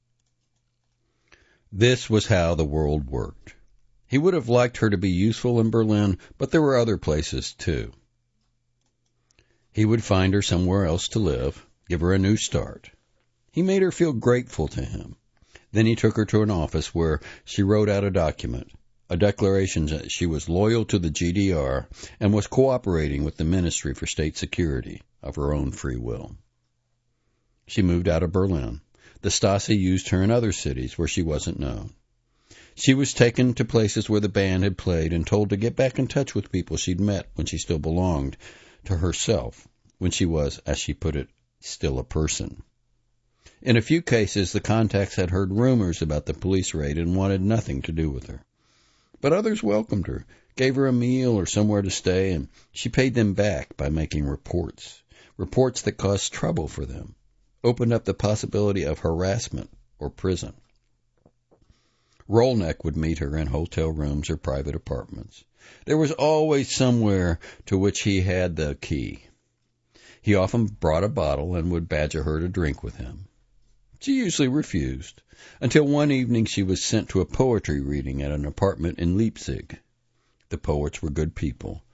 This was how the world worked. He would have liked her to be useful in Berlin, but there were other places too. He would find her somewhere else to live, give her a new start. He made her feel grateful to him. Then he took her to an office where she wrote out a document, a declaration that she was loyal to the GDR and was cooperating with the Ministry for State Security of her own free will. She moved out of Berlin. The Stasi used her in other cities where she wasn't known. She was taken to places where the band had played and told to get back in touch with people she'd met when she still belonged to herself, when she was, as she put it, still a person. In a few cases, the contacts had heard rumors about the police raid and wanted nothing to do with her. But others welcomed her, gave her a meal or somewhere to stay, and she paid them back by making reports that caused trouble for them, opened up the possibility of harassment or prison. Rollneck would meet her in hotel rooms or private apartments. There was always somewhere to which he had the key. He often brought a bottle and would badger her to drink with him. She usually refused, until one evening she was sent to a poetry reading at an apartment in Leipzig. The poets were good people,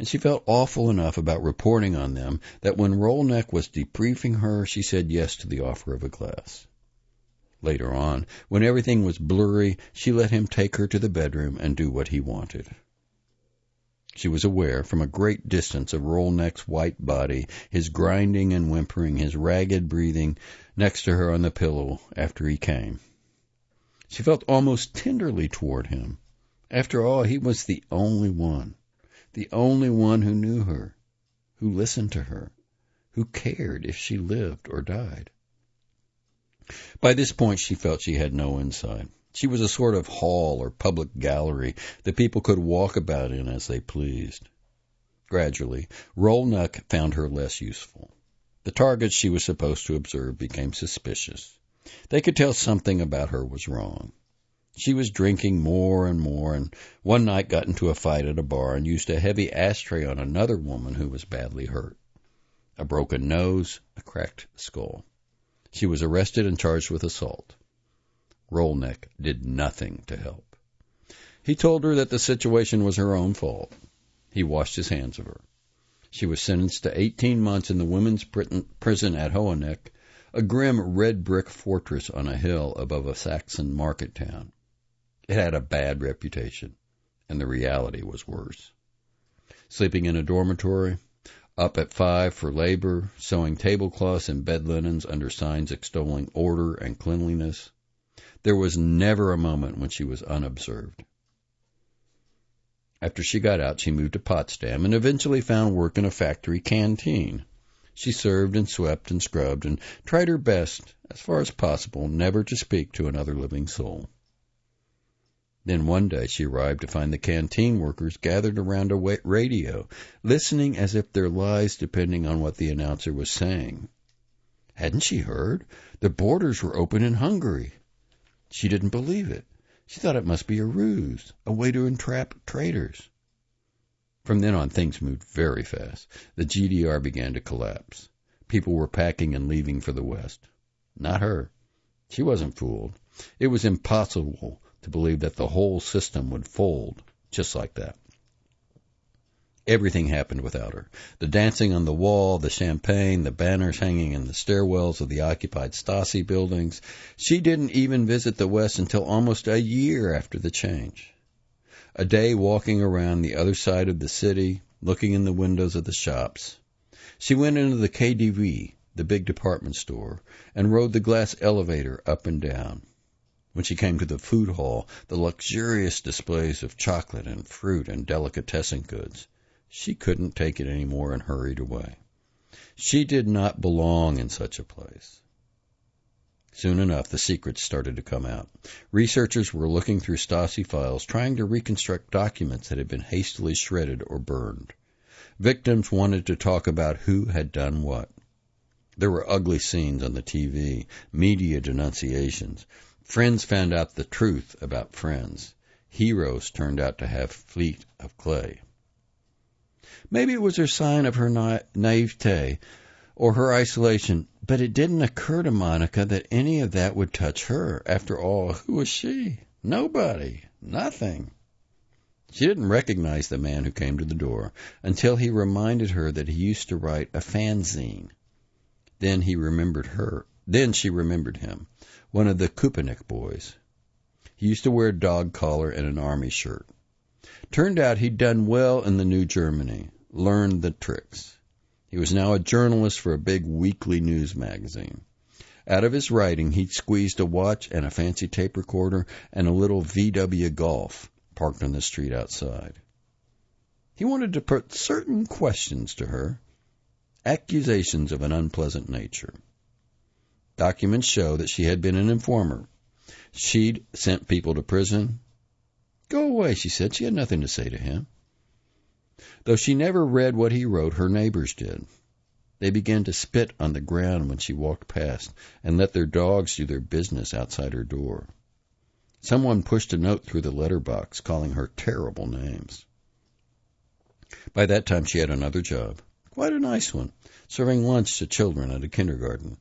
and she felt awful enough about reporting on them that when Rollneck was debriefing her, she said yes to the offer of a glass. Later on, when everything was blurry, she let him take her to the bedroom and do what he wanted. She was aware from a great distance of Rollneck's white body, his grinding and whimpering, his ragged breathing next to her on the pillow after he came. She felt almost tenderly toward him. After all, he was the only one who knew her, who listened to her, who cared if she lived or died. By this point, she felt she had no inside. She was a sort of hall or public gallery that people could walk about in as they pleased. Gradually, Rollneck found her less useful. The targets she was supposed to observe became suspicious. They could tell something about her was wrong. She was drinking more and more, and one night got into a fight at a bar and used a heavy ashtray on another woman who was badly hurt. A broken nose, a cracked skull. She was arrested and charged with assault. Rollneck did nothing to help. He told her that the situation was her own fault. He washed his hands of her. She was sentenced to 18 months in the women's prison at Hoheneck, a grim red brick fortress on a hill above a Saxon market town. It had a bad reputation, and the reality was worse. Sleeping in a dormitory, up at 5 for labor, sewing tablecloths and bed linens under signs extolling order and cleanliness. There was never a moment when she was unobserved. After she got out, she moved to Potsdam and eventually found work in a factory canteen. She served and swept and scrubbed and tried her best, as far as possible, never to speak to another living soul. Then one day she arrived to find the canteen workers gathered around a radio, listening as if their lives depended on what the announcer was saying. Hadn't she heard? The borders were open in Hungary. She didn't believe it. She thought it must be a ruse, a way to entrap traitors. From then on, things moved very fast. The GDR began to collapse. People were packing and leaving for the West. Not her. She wasn't fooled. It was impossible to believe that the whole system would fold just like that. Everything happened without her. The dancing on the wall, the champagne, the banners hanging in the stairwells of the occupied Stasi buildings. She didn't even visit the West until almost a year after the change. A day walking around the other side of the city, looking in the windows of the shops. She went into the KDV, the big department store, and rode the glass elevator up and down. When she came to the food hall, the luxurious displays of chocolate and fruit and delicatessen goods, she couldn't take it any more and hurried away. She did not belong in such a place. Soon enough, the secrets started to come out. Researchers were looking through Stasi files, trying to reconstruct documents that had been hastily shredded or burned. Victims wanted to talk about who had done what. There were ugly scenes on the TV, media denunciations. Friends found out the truth about friends. Heroes turned out to have feet of clay. Maybe it was her sign of her naivete or her isolation, but it didn't occur to Monica that any of that would touch her. After all, who was she? Nobody. Nothing. She didn't recognize the man who came to the door until he reminded her that he used to write a fanzine. Then she remembered him, one of the Köpenick boys. He used to wear a dog collar and an army shirt. Turned out he'd done well in the New Germany, learned the tricks. He was now a journalist for a big weekly news magazine. Out of his writing, he'd squeezed a watch and a fancy tape recorder and a little VW Golf parked on the street outside. He wanted to put certain questions to her, accusations of an unpleasant nature. Documents show that she had been an informer. She'd sent people to prison. Go away, she said. She had nothing to say to him. Though she never read what he wrote, her neighbors did. They began to spit on the ground when she walked past and let their dogs do their business outside her door. Someone pushed a note through the letterbox calling her terrible names. By that time she had another job, quite a nice one, serving lunch to children at a kindergarten.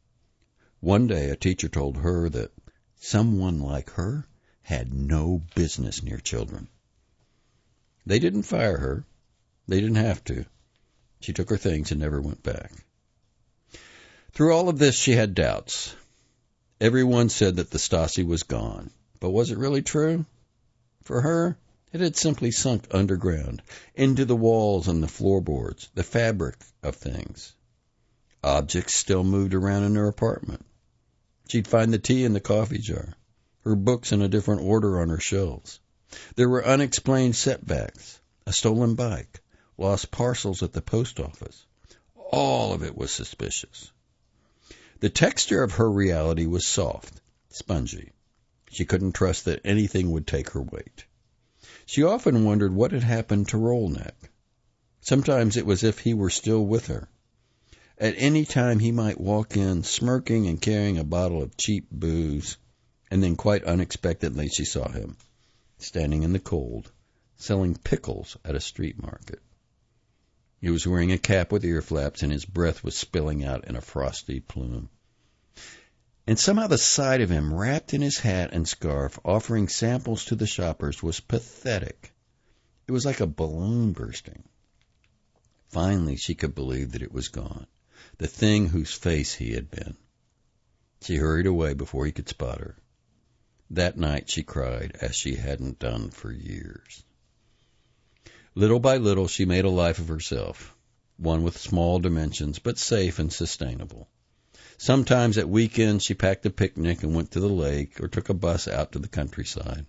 One day a teacher told her that someone like her had no business near children. They didn't fire her. They didn't have to. She took her things and never went back. Through all of this, she had doubts. Everyone said that the Stasi was gone. But was it really true? For her, it had simply sunk underground, into the walls and the floorboards, the fabric of things. Objects still moved around in her apartment. She'd find the tea in the coffee jar, her books in a different order on her shelves. There were unexplained setbacks, a stolen bike, lost parcels at the post office. All of it was suspicious. The texture of her reality was soft, spongy. She couldn't trust that anything would take her weight. She often wondered what had happened to Rolnick. Sometimes it was as if he were still with her. At any time he might walk in, smirking and carrying a bottle of cheap booze, and then quite unexpectedly she saw him, standing in the cold, selling pickles at a street market. He was wearing a cap with ear flaps, and his breath was spilling out in a frosty plume. And somehow the sight of him, wrapped in his hat and scarf, offering samples to the shoppers, was pathetic. It was like a balloon bursting. Finally, she could believe that it was gone, the thing whose face he had been. She hurried away before he could spot her. That night she cried as she hadn't done for years. Little by little, she made a life of herself, one with small dimensions, but safe and sustainable. Sometimes at weekends she packed a picnic and went to the lake or took a bus out to the countryside.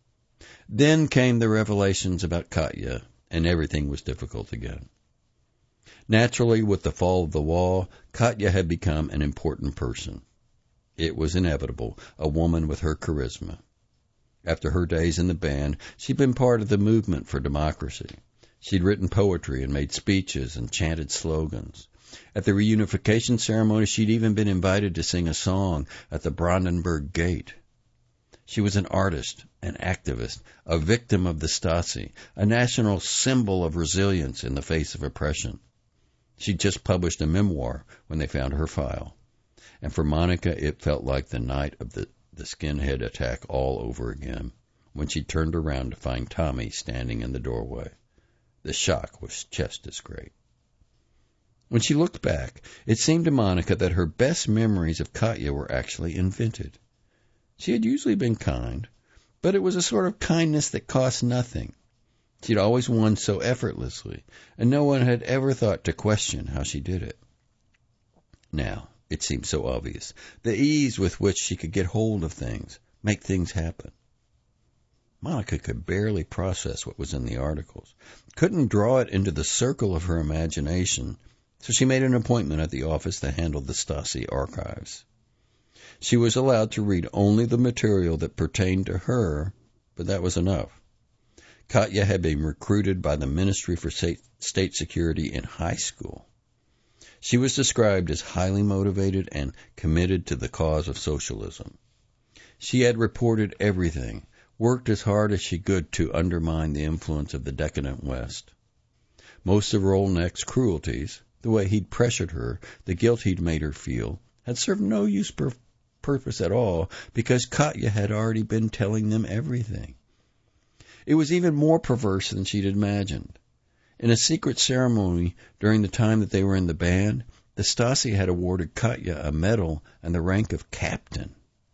Then came the revelations about Katya, and everything was difficult again. Naturally, with the fall of the wall, Katya had become an important person. It was inevitable, a woman with her charisma. After her days in the band, she'd been part of the movement for democracy. She'd written poetry and made speeches and chanted slogans. At the reunification ceremony, she'd even been invited to sing a song at the Brandenburg Gate. She was an artist, an activist, a victim of the Stasi, a national symbol of resilience in the face of oppression. She'd just published a memoir when they found her file. And for Monica, it felt like the night of the skinhead attack all over again, when she turned around to find Tommy standing in the doorway. The shock was just as great. When she looked back, it seemed to Monica that her best memories of Katya were actually invented. She had usually been kind, but it was a sort of kindness that cost nothing. She'd always won so effortlessly, and no one had ever thought to question how she did it. Now, it seemed so obvious, the ease with which she could get hold of things, make things happen. Monica could barely process what was in the articles, couldn't draw it into the circle of her imagination, so she made an appointment at the office that handled the Stasi archives. She was allowed to read only the material that pertained to her, but that was enough. Katya had been recruited by the Ministry for State Security in high school. She was described as highly motivated and committed to the cause of socialism. She had reported everything, worked as hard as she could to undermine the influence of the decadent West. Most of Rolnick's cruelties, the way he'd pressured her, the guilt he'd made her feel, had served no purpose at all, because Katya had already been telling them everything. It was even more perverse than she'd imagined. In a secret ceremony during the time that they were in the band, the Stasi had awarded Katya a medal and the rank of captain.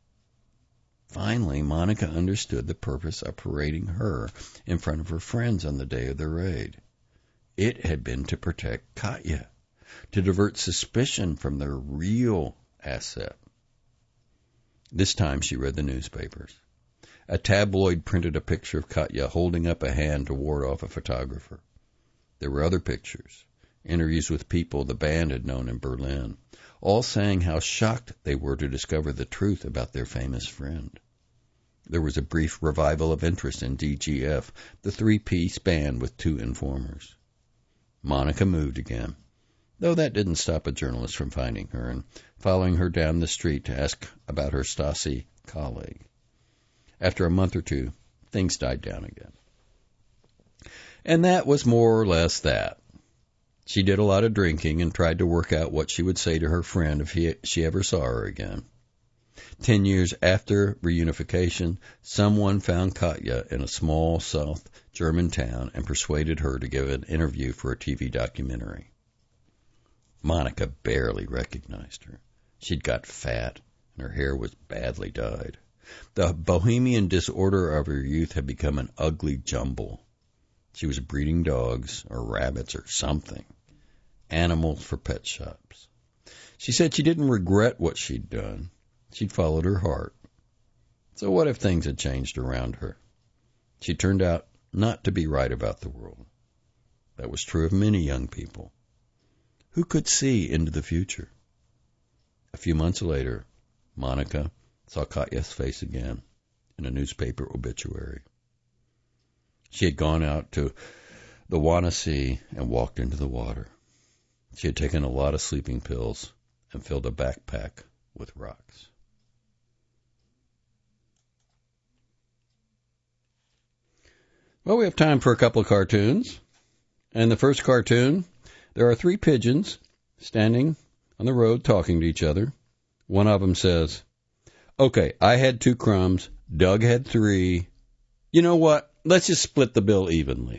Finally, Monica understood the purpose of parading her in front of her friends on the day of the raid. It had been to protect Katya, to divert suspicion from their real asset. This time she read the newspapers. A tabloid printed a picture of Katya holding up a hand to ward off a photographer. There were other pictures, interviews with people the band had known in Berlin, all saying how shocked they were to discover the truth about their famous friend. There was a brief revival of interest in DGF, the three-piece band with two informers. Monica moved again, though that didn't stop a journalist from finding her and following her down the street to ask about her Stasi colleague. After a month or two, things died down again. And that was more or less that. She did a lot of drinking and tried to work out what she would say to her friend if she ever saw her again. 10 years after reunification, someone found Katya in a small South German town and persuaded her to give an interview for a TV documentary. Monica barely recognized her. She'd got fat, and her hair was badly dyed. The bohemian disorder of her youth had become an ugly jumble. She was breeding dogs, or rabbits, or something. Animals for pet shops. She said she didn't regret what she'd done. She'd followed her heart. So what if things had changed around her? She turned out not to be right about the world. That was true of many young people. Who could see into the future? A few months later, Monica saw Katya's face again in a newspaper obituary. She had gone out to the Wannsee and walked into the water. She had taken a lot of sleeping pills and filled a backpack with rocks. Well, we have time for a couple of cartoons. And the first cartoon, there are 3 pigeons standing on the road talking to each other. One of them says, "Okay, I had 2 crumbs. Doug had 3. You know what? Let's just split the bill evenly."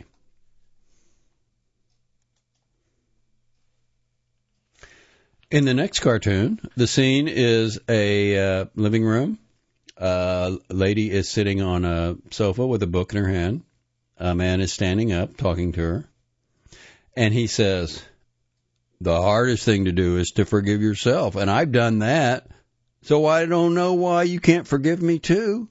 In the next cartoon, the scene is a living room. A lady is sitting on a sofa with a book in her hand. A man is standing up talking to her. And he says, "The hardest thing to do is to forgive yourself. And I've done that. So I don't know why you can't forgive me too."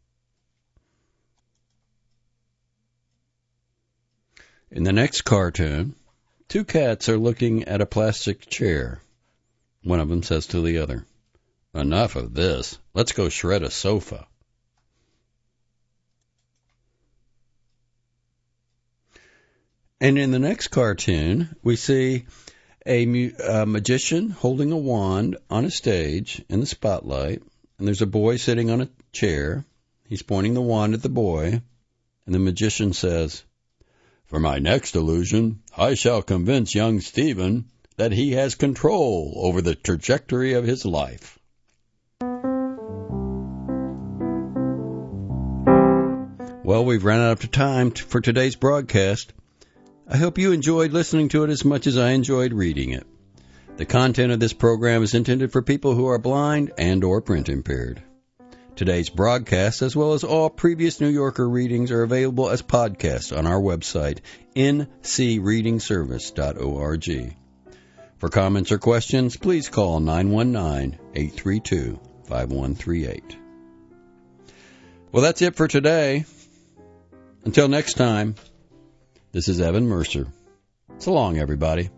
In the next cartoon, 2 cats are looking at a plastic chair. One of them says to the other, "Enough of this. Let's go shred a sofa." And in the next cartoon, we see a magician holding a wand on a stage in the spotlight, and there's a boy sitting on a chair. He's pointing the wand at the boy, and the magician says, "For my next illusion, I shall convince young Stephen that he has control over the trajectory of his life." Well, we've run out of time for today's broadcast. I hope you enjoyed listening to it as much as I enjoyed reading it. The content of this program is intended for people who are blind and or print impaired. Today's broadcast, as well as all previous New Yorker readings, are available as podcasts on our website, ncreadingservice.org. For comments or questions, please call 919-832-5138. Well, that's it for today. Until next time, this is Evan Mercer. So long, everybody.